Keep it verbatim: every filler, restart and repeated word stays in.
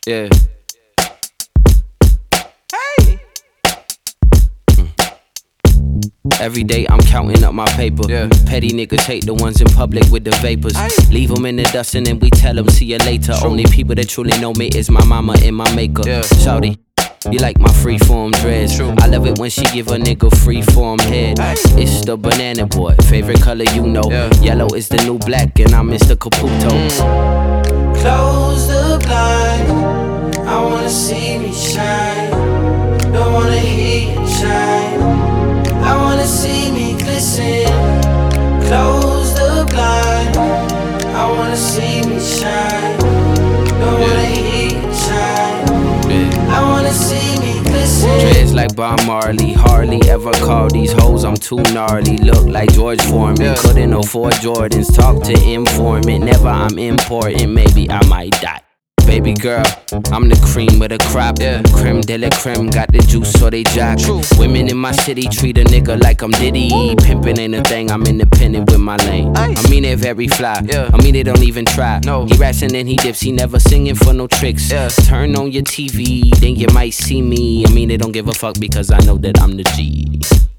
Yeah. Hey. Every day I'm counting up my paper. Yeah. Petty niggas hate the ones in public with the vapors. Aye. Leave them in the dust and then we tell them see you later. True. Only people that truly know me is my mama and my maker. Yeah. Shawty, you like my freeform dreads. True. I love it when she give a nigga freeform head. Aye. It's the banana boy, favorite color you know. Yeah. Yellow is the new black and I'm Mister Caputo. Mm. Close the blind, I wanna see me shine. Don't wanna hear you shine, I wanna see me glisten. Close the blind, I wanna see me shine. Don't wanna hear you shine, I wanna see me glisten. Dreads like Bob Marley, hardly ever call these hoes, I'm too gnarly. Look like George Foreman, Yeah. couldn't afford Jordans. Talk to informant, never I'm important, maybe I might die. Baby girl, I'm the cream of the crop. Yeah. Creme de la creme, got the juice so they jock. True. Women in my city treat a nigga like I'm Diddy. Pimpin' ain't a thing, I'm independent with my lane. Aye. I mean they very fly, Yeah. I mean they don't even try. No. He raps and then he dips, he never singing for no tricks. Yeah. Turn on your T V, then you might see me. I mean they don't give a fuck because I know that I'm the G.